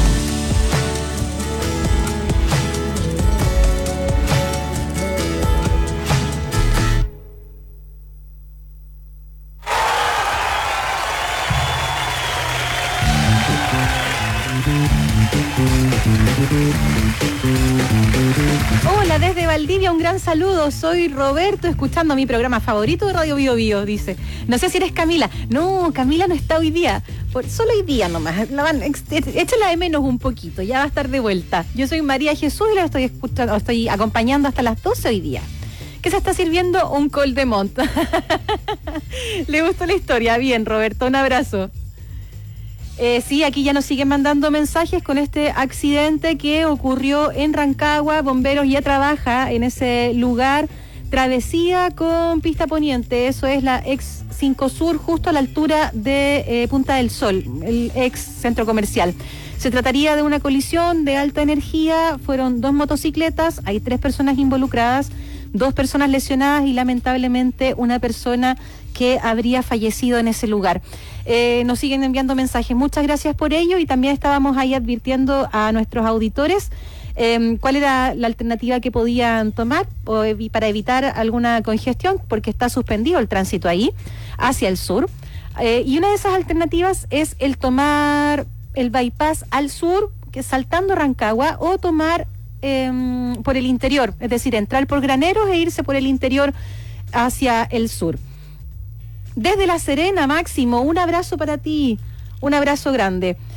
Hola, desde Valdivia, un gran saludo. Soy Roberto, escuchando mi programa favorito de Radio Bio Bio, dice. No sé si eres Camila. No, Camila no está hoy día. Por, solo hoy día nomás. La van, échala de menos un poquito, ya va a estar de vuelta. Yo soy María Jesús y la estoy escuchando, estoy acompañando hasta las doce hoy día. ¿Qué se está sirviendo? Un col de mont. ¿Le gustó la historia? Bien, Roberto, un abrazo. Eh, sí, aquí ya nos siguen mandando mensajes con este accidente que ocurrió en Rancagua. Bomberos ya trabaja en ese lugar. Travesía con pista poniente, eso es la ex cinco Sur, justo a la altura de eh, Punta del Sol, el ex centro comercial. Se trataría de una colisión de alta energía, fueron dos motocicletas, hay tres personas involucradas, dos personas lesionadas y lamentablemente una persona que habría fallecido en ese lugar. Eh, nos siguen enviando mensajes, muchas gracias por ello, y también estábamos ahí advirtiendo a nuestros auditores eh, cuál era la alternativa que podían tomar o evi- para evitar alguna congestión, porque está suspendido el tránsito ahí, hacia el sur. Eh, y una de esas alternativas es el tomar el bypass al sur, que es saltando Rancagua, o tomar eh, por el interior, es decir, entrar por Graneros e irse por el interior hacia el sur. Desde La Serena, Máximo, un abrazo para ti, un abrazo grande.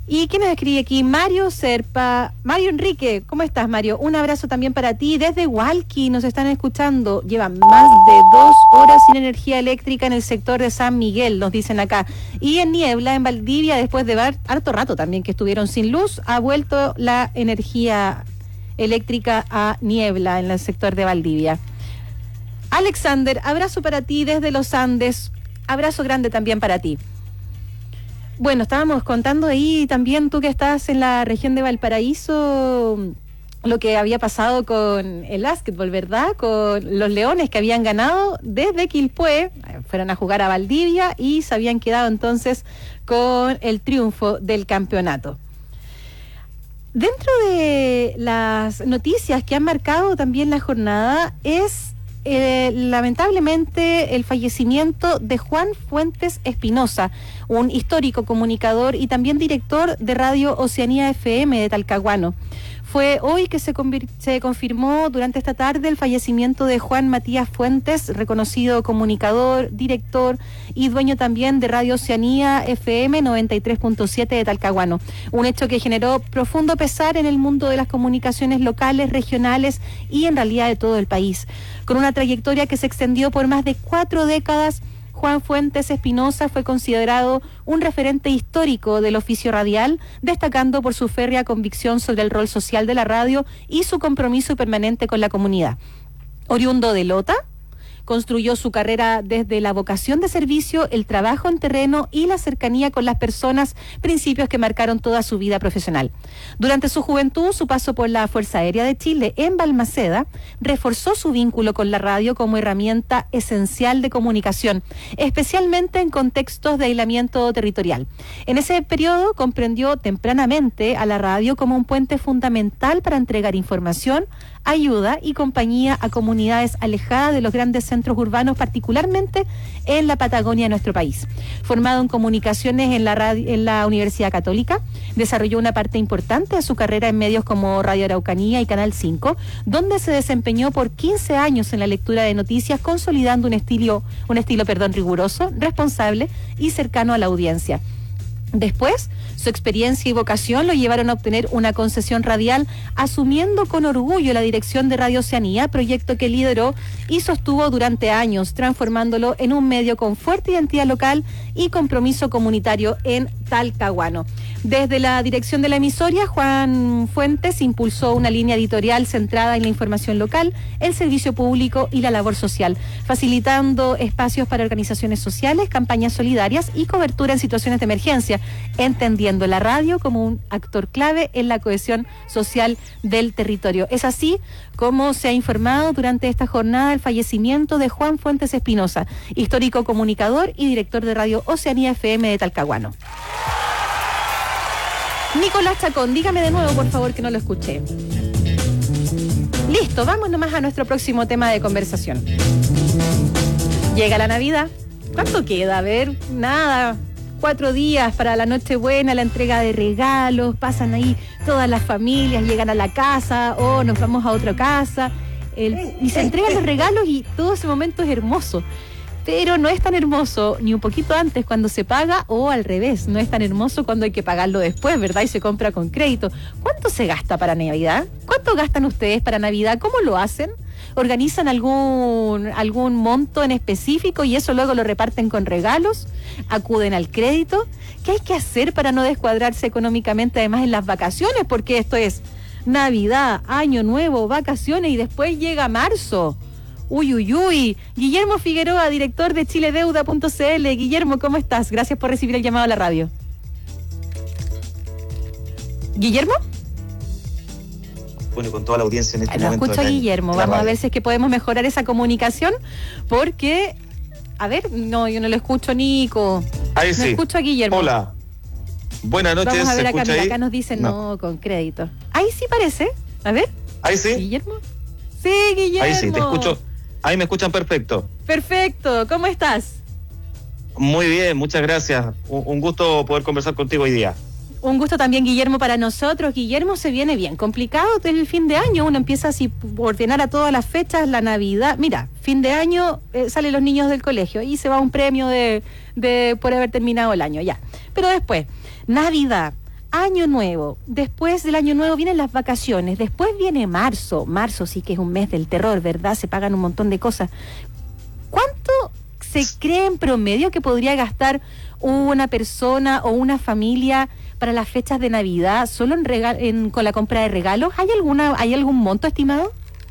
¿Y quién nos escribe aquí? Mario Serpa. Mario Enrique, ¿cómo estás, Mario? Un abrazo también para ti. Desde Hualqui nos están escuchando. Llevan más de dos horas sin energía eléctrica en el sector de San Miguel, nos dicen acá. Y en Niebla, en Valdivia, después de ver harto rato también que estuvieron sin luz, ha vuelto la energía eléctrica a Niebla en el sector de Valdivia. Alexander, abrazo para ti desde los Andes. Abrazo grande también para ti. Bueno, estábamos contando ahí también, tú que estás en la región de Valparaíso, lo que había pasado con el básquetbol, ¿verdad? Con los Leones que habían ganado desde Quilpué, fueron a jugar a Valdivia y se habían quedado entonces con el triunfo del campeonato. Dentro de las noticias que han marcado también la jornada es Eh, lamentablemente el fallecimiento de Juan Fuentes Espinosa, un histórico comunicador y también director de Radio Oceanía F M de Talcahuano. Fue hoy que se, convir- se confirmó durante esta tarde el fallecimiento de Juan Matías Fuentes, reconocido comunicador, director y dueño también de Radio Oceanía F M noventa y tres punto siete de Talcahuano. Un hecho que generó profundo pesar en el mundo de las comunicaciones locales, regionales y en realidad de todo el país. Con una trayectoria que se extendió por más de cuatro décadas, Juan Fuentes Espinosa fue considerado un referente histórico del oficio radial, destacando por su férrea convicción sobre el rol social de la radio y su compromiso permanente con la comunidad. Oriundo de Lota, construyó su carrera desde la vocación de servicio, el trabajo en terreno y la cercanía con las personas, principios que marcaron toda su vida profesional. Durante su juventud, su paso por la Fuerza Aérea de Chile en Balmaceda reforzó su vínculo con la radio como herramienta esencial de comunicación, especialmente en contextos de aislamiento territorial. En ese periodo comprendió tempranamente a la radio como un puente fundamental para entregar información, ayuda y compañía a comunidades alejadas de los grandes centros urbanos, particularmente en la Patagonia de nuestro país. Formado en comunicaciones en la, radio, en la Universidad Católica, desarrolló una parte importante de su carrera en medios como Radio Araucanía y Canal cinco, donde se desempeñó por quince años en la lectura de noticias, consolidando un estilo, un estilo perdón, riguroso, responsable y cercano a la audiencia. Después, su experiencia y vocación lo llevaron a obtener una concesión radial, asumiendo con orgullo la dirección de Radio Oceanía, proyecto que lideró y sostuvo durante años, transformándolo en un medio con fuerte identidad local y compromiso comunitario en Talcahuano. Desde la dirección de la emisora, Juan Fuentes impulsó una línea editorial centrada en la información local, el servicio público y la labor social, facilitando espacios para organizaciones sociales, campañas solidarias y cobertura en situaciones de emergencia, entendiendo la radio como un actor clave en la cohesión social del territorio. Es así como se ha informado durante esta jornada el fallecimiento de Juan Fuentes Espinosa, histórico comunicador y director de Radio Oceanía F M de Talcahuano. Nicolás Chacón, dígame de nuevo, por favor, que no lo escuché. Listo, vamos nomás a nuestro próximo tema de conversación. Llega la Navidad. ¿Cuánto queda? A ver, nada. Cuatro días para la Nochebuena, la entrega de regalos, pasan ahí todas las familias, llegan a la casa o nos vamos a otra casa el, y se entregan los regalos y todo ese momento es hermoso. Pero no es tan hermoso ni un poquito antes cuando se paga o al revés, no es tan hermoso cuando hay que pagarlo después, ¿verdad? Y se compra con crédito. ¿Cuánto se gasta para Navidad? ¿Cuánto gastan ustedes para Navidad? ¿Cómo lo hacen? ¿Organizan algún, algún monto en específico y eso luego lo reparten con regalos? ¿Acuden al crédito? ¿Qué hay que hacer para no descuadrarse económicamente además en las vacaciones? Porque esto es Navidad, Año Nuevo, vacaciones y después llega marzo. Uy, uy, uy. Guillermo Figueroa, director de chile deuda punto c l. Guillermo, ¿cómo estás? Gracias por recibir el llamado a la radio. ¿Guillermo? Bueno, con toda la audiencia en este No momento. escucho a acá en Guillermo. la Vamos a radio. ver si es que podemos mejorar esa comunicación porque, a ver, no, yo no lo escucho, Nico. Ahí No sí. escucho a Guillermo. Hola. Buenas noches. Vamos a ver ¿se acá, escucha mira, ahí? acá nos dicen no. con crédito. Ahí sí parece. A ver. Ahí sí. ¿Guillermo? Sí, Guillermo. Ahí sí, te escucho. Ahí me escuchan perfecto. Perfecto. ¿Cómo estás? Muy bien, muchas gracias. Un, un gusto poder conversar contigo hoy día. Un gusto también, Guillermo, para nosotros. Guillermo, se viene bien complicado desde el fin de año. Uno empieza así a ordenar a todas las fechas, la Navidad. Mira, fin de año, eh, salen los niños del colegio y se va un premio de, de por haber terminado el año, ya. Pero después, Navidad, Año Nuevo. Después del Año Nuevo vienen las vacaciones. Después viene marzo. Marzo sí que es un mes del terror, ¿verdad? Se pagan un montón de cosas. ¿Cuánto se cree en promedio que podría gastar una persona o una familia para las fechas de Navidad solo en rega- en, con la compra de regalos? ¿Hay alguna, hay algún monto estimado?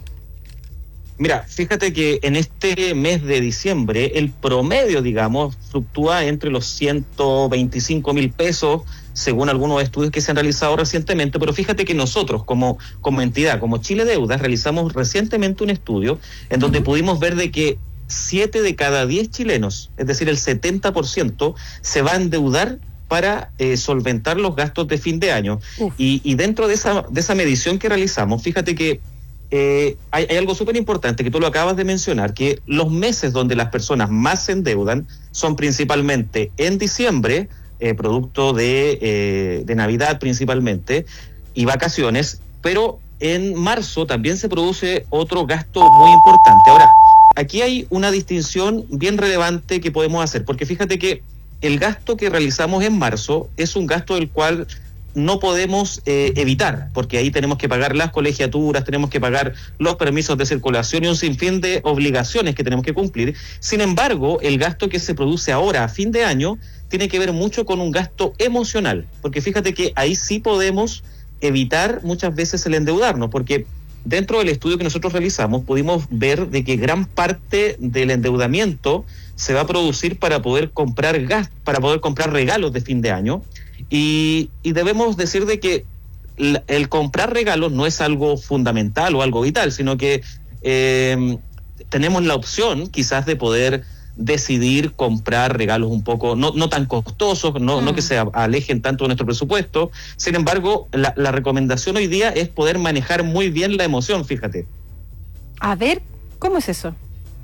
Mira, fíjate que en este mes de diciembre el promedio, digamos, fluctúa entre los ciento veinticinco mil pesos, según algunos estudios que se han realizado recientemente, pero fíjate que nosotros como, como entidad, como Chile Deudas, realizamos recientemente un estudio en donde pudimos ver de que siete de cada diez chilenos, es decir, el setenta por ciento, se va a endeudar para eh, solventar los gastos de fin de año. Y, y dentro de esa, de esa medición que realizamos, fíjate que Eh, hay, hay algo súper importante que tú lo acabas de mencionar, que los meses donde las personas más se endeudan son principalmente en diciembre, eh, producto de, eh, de Navidad principalmente, y vacaciones, pero en marzo también se produce otro gasto muy importante. Ahora, aquí hay una distinción bien relevante que podemos hacer, porque fíjate que el gasto que realizamos en marzo es un gasto del cual no podemos eh, evitar, porque ahí tenemos que pagar las colegiaturas, tenemos que pagar los permisos de circulación y un sinfín de obligaciones que tenemos que cumplir. Sin embargo, el gasto que se produce ahora a fin de año tiene que ver mucho con un gasto emocional, porque fíjate que ahí sí podemos evitar muchas veces el endeudarnos, porque dentro del estudio que nosotros realizamos pudimos ver de que gran parte del endeudamiento se va a producir para poder comprar gas, para poder comprar regalos de fin de año. Y, y debemos decir de que la, el comprar regalos no es algo fundamental o algo vital, sino que eh, tenemos la opción quizás de poder decidir comprar regalos un poco, no, no tan costosos, no, mm. no que se alejen tanto de nuestro presupuesto. Sin embargo, la, la recomendación hoy día es poder manejar muy bien la emoción, fíjate. A ver, ¿cómo es eso?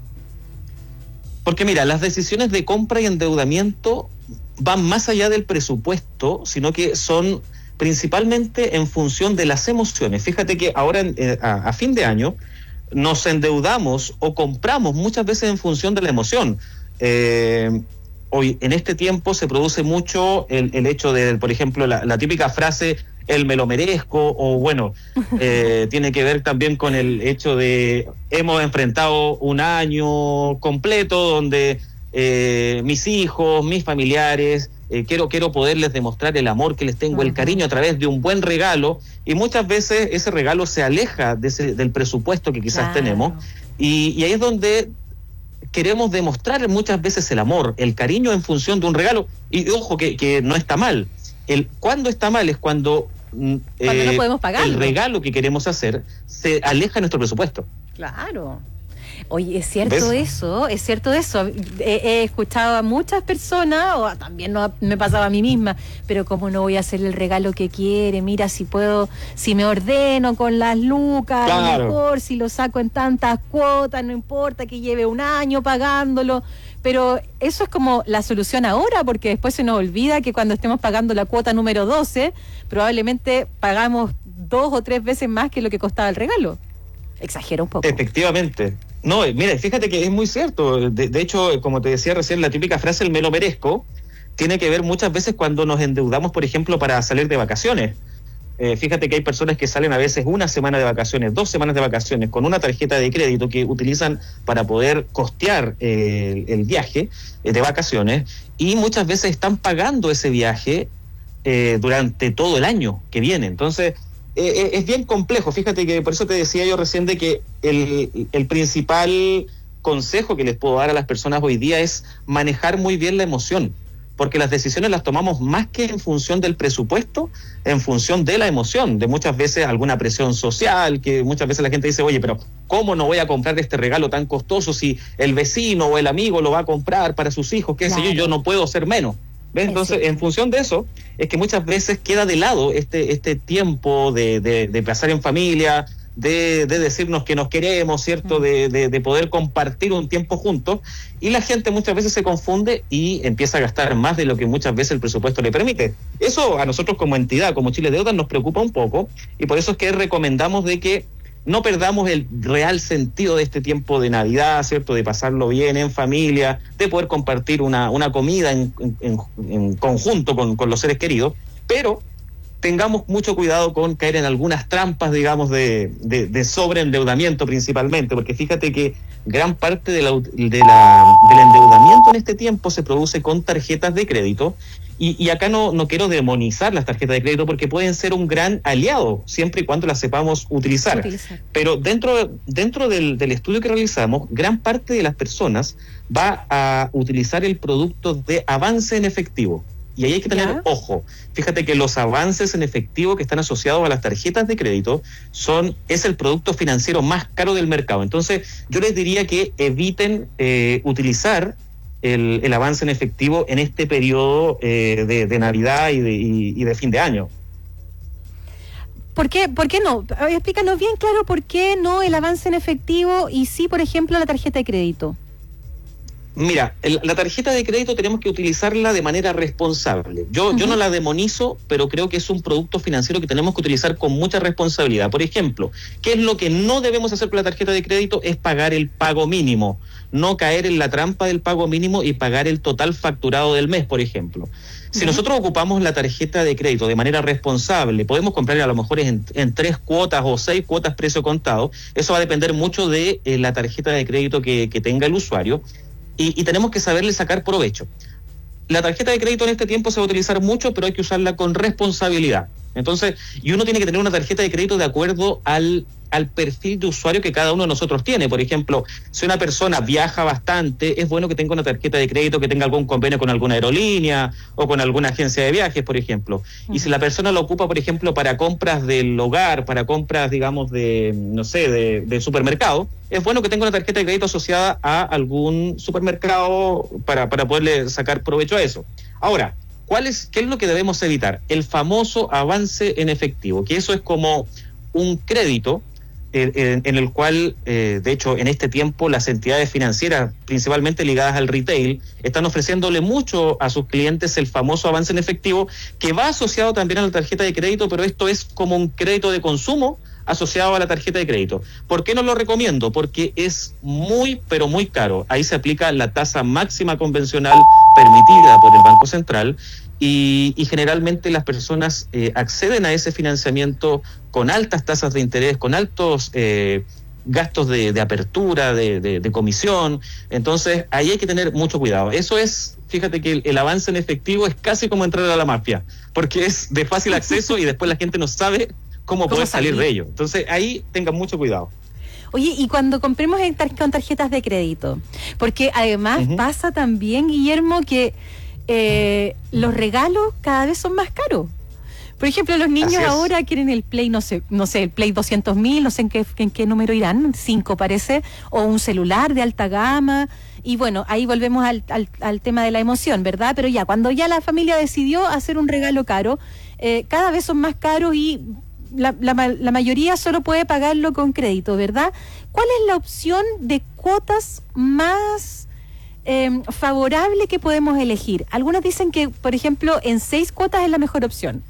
Porque mira, las decisiones de compra y endeudamiento van más allá del presupuesto, sino que son principalmente en función de las emociones. Fíjate que ahora eh, a, a fin de año nos endeudamos o compramos muchas veces en función de la emoción. Eh, hoy en este tiempo se produce mucho el, el hecho de, por ejemplo, la, la típica frase el me lo merezco, o bueno, eh, tiene que ver también con el hecho de hemos enfrentado un año completo donde eh, mis hijos, mis familiares, eh, quiero, quiero poderles demostrar el amor que les tengo, el cariño a través de un buen regalo, y muchas veces ese regalo se aleja de ese, del presupuesto que quizás claro. tenemos, y, y ahí es donde queremos demostrar muchas veces el amor, el cariño en función de un regalo, y ojo que, que no está mal. El cuando está mal es cuando, cuando eh, no podemos pagarlo. El regalo que queremos hacer se aleja de nuestro presupuesto. Claro. Oye, es cierto ¿Ves? eso, es cierto eso. He, he escuchado a muchas personas, o también no, me pasaba a mí misma, pero cómo no voy a hacer el regalo que quiere, mira si puedo, si me ordeno con las lucas, claro. a lo mejor si lo saco en tantas cuotas, no importa que lleve un año pagándolo, pero eso es como la solución ahora, porque después se nos olvida que cuando estemos pagando la cuota número doce, probablemente pagamos dos o tres veces más que lo que costaba el regalo. Exagero un poco. Efectivamente. No, mira, fíjate que es muy cierto. De, de hecho, como te decía recién, la típica frase, el me lo merezco, tiene que ver muchas veces cuando nos endeudamos, por ejemplo, para salir de vacaciones. Eh, fíjate que hay personas que salen a veces una semana de vacaciones, dos semanas de vacaciones, con una tarjeta de crédito que utilizan para poder costear eh, el, el viaje eh, de vacaciones, y muchas veces están pagando ese viaje eh, durante todo el año que viene. Entonces, Eh, es bien complejo. Fíjate que por eso te decía yo recién de que el, el principal consejo que les puedo dar a las personas hoy día es manejar muy bien la emoción, porque las decisiones las tomamos más que en función del presupuesto, en función de la emoción, de muchas veces alguna presión social, que muchas veces la gente dice, oye, pero ¿cómo no voy a comprar este regalo tan costoso si el vecino o el amigo lo va a comprar para sus hijos? ¿Qué claro. sé yo? Yo no puedo ser menos. ¿Ves? Entonces, en función de eso, es que muchas veces queda de lado este este tiempo de, de, de pasar en familia, de, de decirnos que nos queremos, ¿cierto? De, de, de poder compartir un tiempo juntos, y la gente muchas veces se confunde y empieza a gastar más de lo que muchas veces el presupuesto le permite. Eso a nosotros como entidad, como Chile Deudas, nos preocupa un poco, y por eso es que recomendamos de que no perdamos el real sentido de este tiempo de Navidad, ¿cierto? De pasarlo bien en familia, de poder compartir una, una comida en, en, en conjunto con, con los seres queridos, pero tengamos mucho cuidado con caer en algunas trampas, digamos, de, de, de sobreendeudamiento principalmente, porque fíjate que gran parte de la, de la, del endeudamiento en este tiempo se produce con tarjetas de crédito, y, y acá no, no quiero demonizar las tarjetas de crédito porque pueden ser un gran aliado, siempre y cuando las sepamos utilizar. utilizar. Pero dentro, dentro del, del estudio que realizamos, gran parte de las personas va a utilizar el producto de avance en efectivo. Y ahí hay que tener ¿Ya? ojo. Fíjate que los avances en efectivo que están asociados a las tarjetas de crédito son es el producto financiero más caro del mercado. Entonces, yo les diría que eviten eh, utilizar el, el avance en efectivo en este periodo eh, de, de Navidad y de, y, y de fin de año. ¿Por qué, ¿Por qué no? Explícanos bien claro por qué no el avance en efectivo y sí, por ejemplo, la tarjeta de crédito. Mira, el, la tarjeta de crédito tenemos que utilizarla de manera responsable. Yo, uh-huh. yo no la demonizo, pero creo que es un producto financiero que tenemos que utilizar con mucha responsabilidad. Por ejemplo, ¿qué es lo que no debemos hacer con la tarjeta de crédito? Es pagar el pago mínimo. No caer en la trampa del pago mínimo y pagar el total facturado del mes, por ejemplo. Si uh-huh. nosotros ocupamos la tarjeta de crédito de manera responsable, podemos comprar a lo mejor en, en tres cuotas o seis cuotas precio contado. Eso va a depender mucho de eh, la tarjeta de crédito que, que tenga el usuario. Y, y tenemos que saberle sacar provecho. La tarjeta de crédito en este tiempo se va a utilizar mucho, pero hay que usarla con responsabilidad. Entonces, y uno tiene que tener una tarjeta de crédito de acuerdo al, al perfil de usuario que cada uno de nosotros tiene. Por ejemplo, si una persona viaja bastante, es bueno que tenga una tarjeta de crédito que tenga algún convenio con alguna aerolínea o con alguna agencia de viajes, por ejemplo. Uh-huh. Y si la persona lo ocupa, por ejemplo, para compras del hogar, para compras, digamos, de, no sé, de, de supermercado, es bueno que tenga una tarjeta de crédito asociada a algún supermercado para, para poderle sacar provecho a eso. Ahora, ¿cuál es, qué es lo que debemos evitar? El famoso avance en efectivo, que eso es como un crédito eh, en, en el cual, eh, de hecho, en este tiempo las entidades financieras, principalmente ligadas al retail, están ofreciéndole mucho a sus clientes el famoso avance en efectivo, que va asociado también a la tarjeta de crédito, pero esto es como un crédito de consumo asociado a la tarjeta de crédito. ¿Por qué no lo recomiendo? Porque es muy, pero muy caro. Ahí se aplica la tasa máxima convencional permitida por el Banco Central y, y generalmente las personas eh, acceden a ese financiamiento con altas tasas de interés, con altos eh, gastos de, de apertura, de, de, de comisión. Entonces, ahí hay que tener mucho cuidado. Eso es, fíjate que el, el avance en efectivo es casi como entrar a la mafia, porque es de fácil acceso y después la gente no sabe cómo, ¿Cómo poder salir? salir de ello. Entonces, ahí tengan mucho cuidado. Oye, y cuando compremos en tar- con tarjetas de crédito, porque además uh-huh. pasa también, Guillermo, que eh, los regalos cada vez son más caros. Por ejemplo, los niños ahora quieren el Play, no sé, no sé, el Play doscientos mil, no sé en qué, en qué número irán, cinco parece, o un celular de alta gama. Y bueno, ahí volvemos al, al, al tema de la emoción, ¿verdad? Pero ya, cuando ya la familia decidió hacer un regalo caro, eh, cada vez son más caros y La, la, la mayoría solo puede pagarlo con crédito, ¿verdad? ¿Cuál es la opción de cuotas más eh, favorable que podemos elegir? Algunos dicen que, por ejemplo, en seis cuotas es la mejor opción.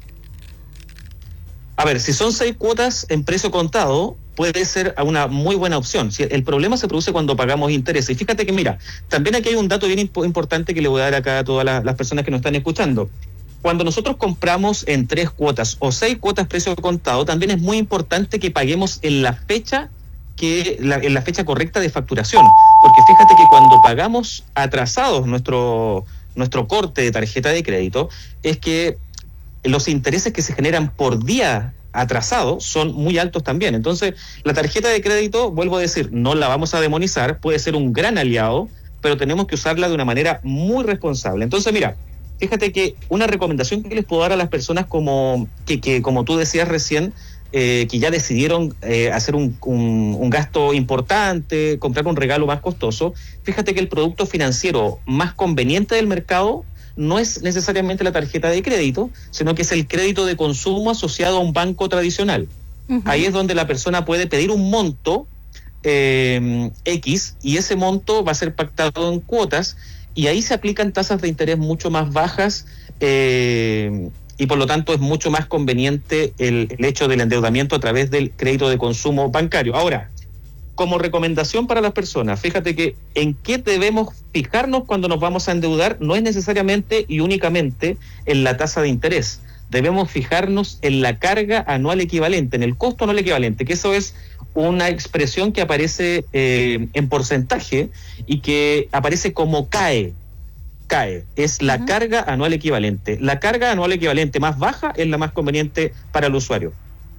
A ver, si son seis cuotas en precio contado, puede ser una muy buena opción. Si el problema se produce cuando pagamos intereses. Y fíjate que, mira, también aquí hay un dato bien imp- importante que le voy a dar acá a todas las, las personas que nos están escuchando. Cuando nosotros compramos en tres cuotas o seis cuotas precio contado, también es muy importante que paguemos en la fecha que la, en la fecha correcta de facturación, porque fíjate que cuando pagamos atrasados nuestro nuestro corte de tarjeta de crédito, es que los intereses que se generan por día atrasado son muy altos también. Entonces, la tarjeta de crédito, vuelvo a decir, no la vamos a demonizar, puede ser un gran aliado, pero tenemos que usarla de una manera muy responsable. Entonces, mira, fíjate que una recomendación que les puedo dar a las personas como que, que como tú decías recién, eh, que ya decidieron eh, hacer un, un, un gasto importante, comprar un regalo más costoso, fíjate que el producto financiero más conveniente del mercado no es necesariamente la tarjeta de crédito, sino que es el crédito de consumo asociado a un banco tradicional. Uh-huh. Ahí es donde la persona puede pedir un monto eh, X y ese monto va a ser pactado en cuotas y ahí se aplican tasas de interés mucho más bajas eh, y por lo tanto es mucho más conveniente el, el hecho del endeudamiento a través del crédito de consumo bancario. Ahora, como recomendación para las personas, fíjate que en qué debemos fijarnos cuando nos vamos a endeudar no es necesariamente y únicamente en la tasa de interés. debemos fijarnos en la carga anual equivalente, en el costo anual equivalente, que eso es una expresión que aparece eh, en porcentaje y que aparece como CAE. CAE es la uh-huh. carga anual equivalente. La carga anual equivalente más baja es la más conveniente para el usuario.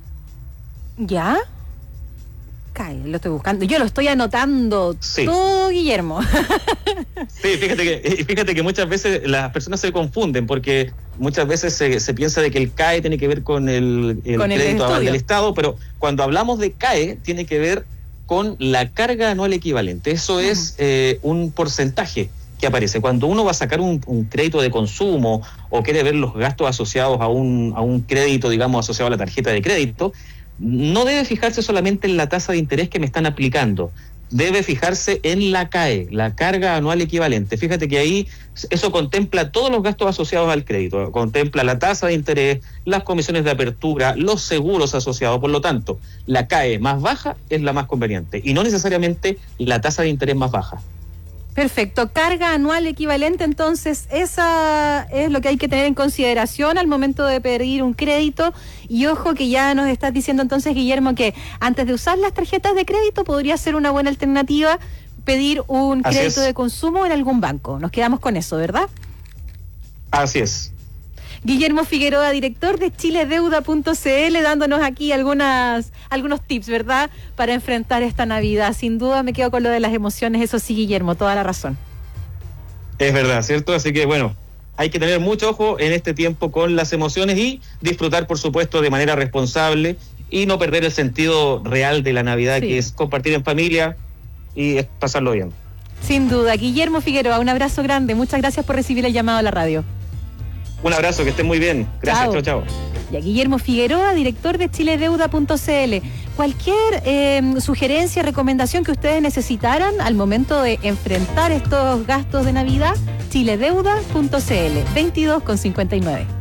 ¿Ya? CAE, lo estoy buscando. Yo lo estoy anotando. Sí. Todo, Guillermo. Sí, fíjate que, fíjate que muchas veces las personas se confunden porque muchas veces se, se piensa de que el CAE tiene que ver con el, el con crédito el aval del Estado, pero cuando hablamos de CAE tiene que ver con la carga anual equivalente. Eso uh-huh. es eh, un porcentaje que aparece. Cuando uno va a sacar un, un crédito de consumo o quiere ver los gastos asociados a un, a un crédito, digamos, asociado a la tarjeta de crédito, no debe fijarse solamente en la tasa de interés que me están aplicando, debe fijarse en la CAE, la carga anual equivalente. Fíjate que ahí eso contempla todos los gastos asociados al crédito, contempla la tasa de interés, las comisiones de apertura, los seguros asociados. Por lo tanto, la CAE más baja es la más conveniente y no necesariamente la tasa de interés más baja. Perfecto, carga anual equivalente, entonces esa es lo que hay que tener en consideración al momento de pedir un crédito. Y ojo que ya nos estás diciendo entonces, Guillermo, que antes de usar las tarjetas de crédito podría ser una buena alternativa pedir un Así crédito es. de consumo en algún banco. Nos quedamos con eso, ¿verdad? Así es. Guillermo Figueroa, director de chile deuda punto c l, dándonos aquí algunas algunos tips, ¿verdad?, para enfrentar esta Navidad. Sin duda me quedo con lo de las emociones, eso sí, Guillermo, toda la razón. Es verdad, ¿cierto? Así que bueno, hay que tener mucho ojo en este tiempo con las emociones y disfrutar, por supuesto, de manera responsable y no perder el sentido real de la Navidad, sí, que es compartir en familia y es pasarlo bien. Sin duda. Guillermo Figueroa, un abrazo grande. Muchas gracias por recibir el llamado a la radio. Un abrazo, que estén muy bien. Gracias, chao, chao. Y a Guillermo Figueroa, director de chile deuda punto c l. Cualquier eh, sugerencia, recomendación que ustedes necesitaran al momento de enfrentar estos gastos de Navidad, chile deuda punto c l, veintidós con cincuenta y nueve.